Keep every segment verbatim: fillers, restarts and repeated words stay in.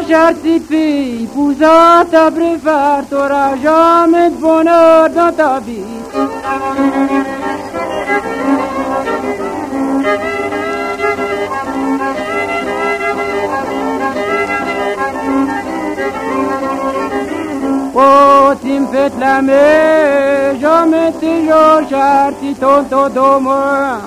chère petite fille, épousant ta préfère, t'auras jamais de bonheur dans ta vie. Oh, tu me fais la mer, je me toujours cher, tu tonto de moi.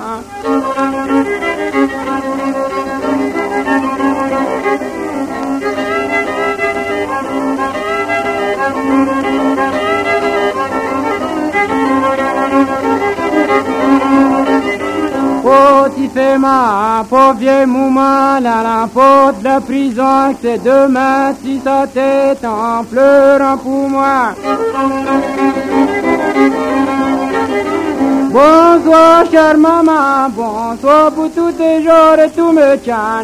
Oh, tu fais ma pauvre vieille maman, à la porte de la prison, que c'est demain, tu sa tête en pleurant pour moi. Bonsoir, chère maman, bonsoir pour tous tes jours et tout me tient.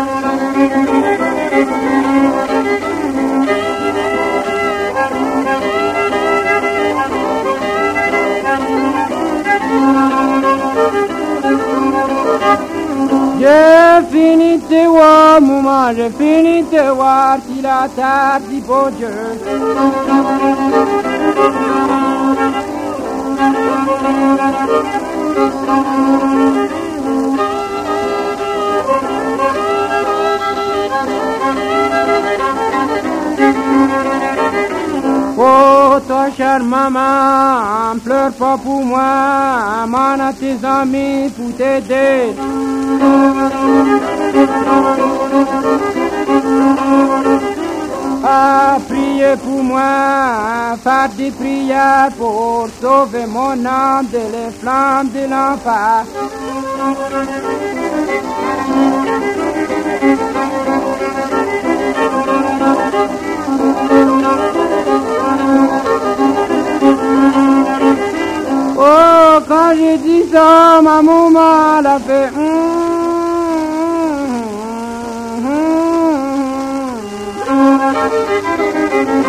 J'ai fini de voir, maman, j'ai fini de voir si la table dit pour Dieu. Oh, toi, chère maman, pleure pas pour moi, m'en à tes amis pour t'aider. Ah, priez pour moi, faire des prières pour sauver mon âme de les flammes de l'enfer. Oh, quand j'ai dit ça, ma maman l'a fait. Hum, hum, hum.